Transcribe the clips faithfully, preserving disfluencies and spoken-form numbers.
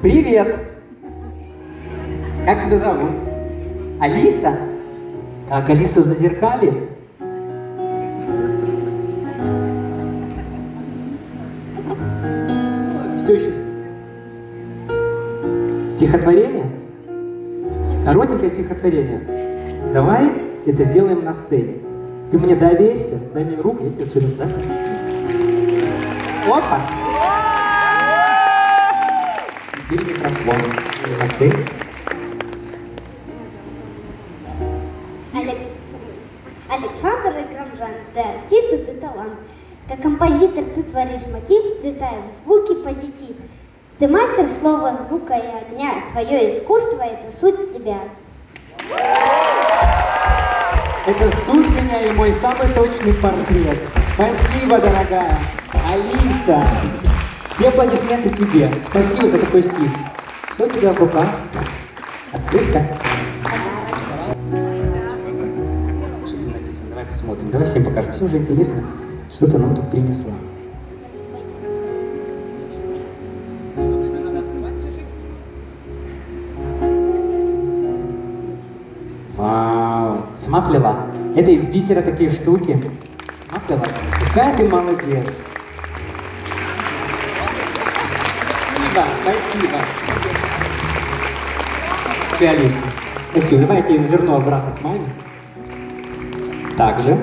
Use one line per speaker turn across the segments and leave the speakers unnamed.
Привет! Как тебя зовут? Алиса? Как Алиса в Зазеркалье? Что еще? Стихотворение? Коротенькое стихотворение. Давай это сделаем на сцене. Ты мне доверься, дай мне руку, я тебе с лица. Опа! Бери микрофон на сцене.
Александр Грамжан, ты артист и ты талант. Как композитор ты творишь мотив, вплетая в звуки позитив. Ты мастер слова, звука и огня. Твое искусство — это суть тебя.
Это суть меня и мой самый точный портрет. Спасибо, дорогая. Алиса. Все аплодисменты тебе. Спасибо за такой стих. Что у тебя в руках? Открытка. Что тут написано? Давай посмотрим. Давай всем покажем. Всем же интересно, что ты нам тут принесла. Вау. Сама плела. Это из бисера такие штуки. Сама плела. Какая ты молодец. Спасибо. Спасибо. Ты, Алиса. Спасибо. Давай я тебе верну обратно к маме. Так же.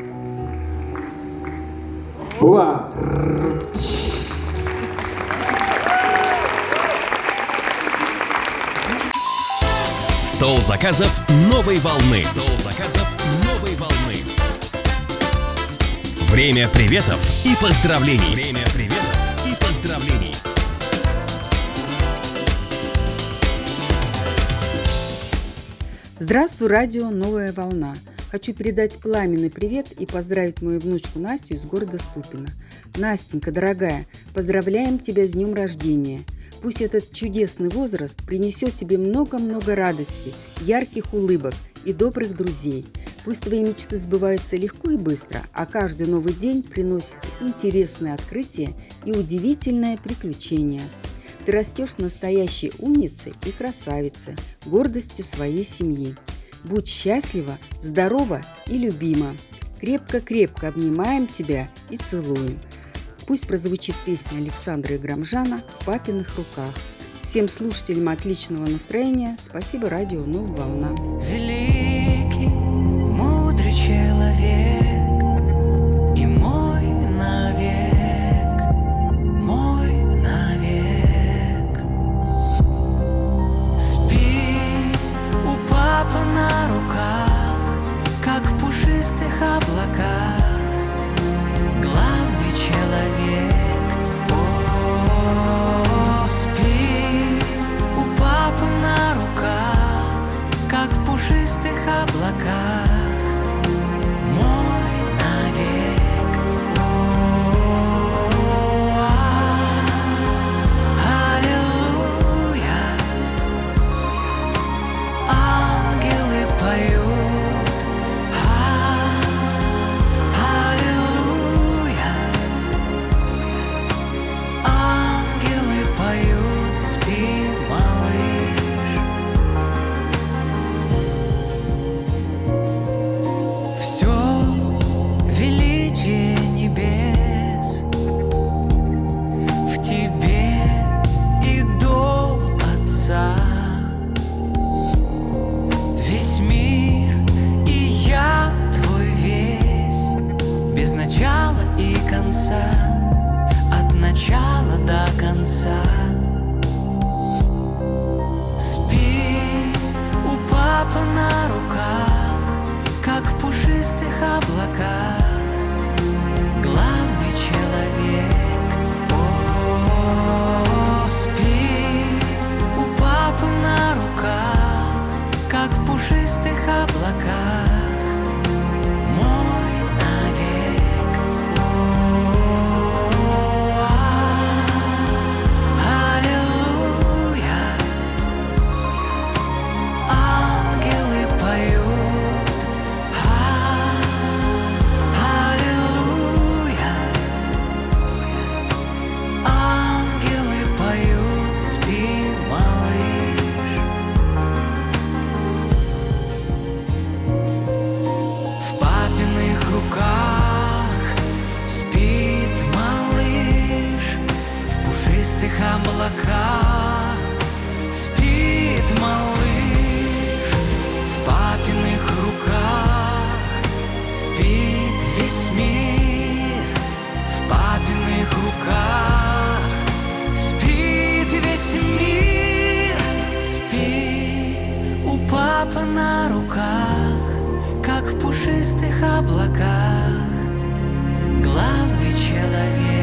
Вау.
Стол заказов новой волны. Стол заказов новой волны. Время приветов и поздравлений. Время приветов и поздравлений.
Здравствуй, радио «Новая волна». Хочу передать пламенный привет и поздравить мою внучку Настю из города Ступино. Настенька, дорогая, поздравляем тебя с днем рождения. Пусть этот чудесный возраст принесет тебе много-много радости, ярких улыбок и добрых друзей. Пусть твои мечты сбываются легко и быстро, а каждый новый день приносит интересные открытия и удивительное приключение. Ты растешь настоящей умницей и красавицей, гордостью своей семьи. Будь счастлива, здорова и любима. Крепко-крепко обнимаем тебя и целуем. Пусть прозвучит песня Александра Грамжана «В папиных руках». Всем слушателям отличного настроения. Спасибо, радио «Новая волна».
Великий, мудрый человек и мой навек, мой навек. Спи у папы на руках, как в пушистых облаках. Главный человек, о, спи у папы на руках, как в пушистых облаках. Мой облаках главный человек.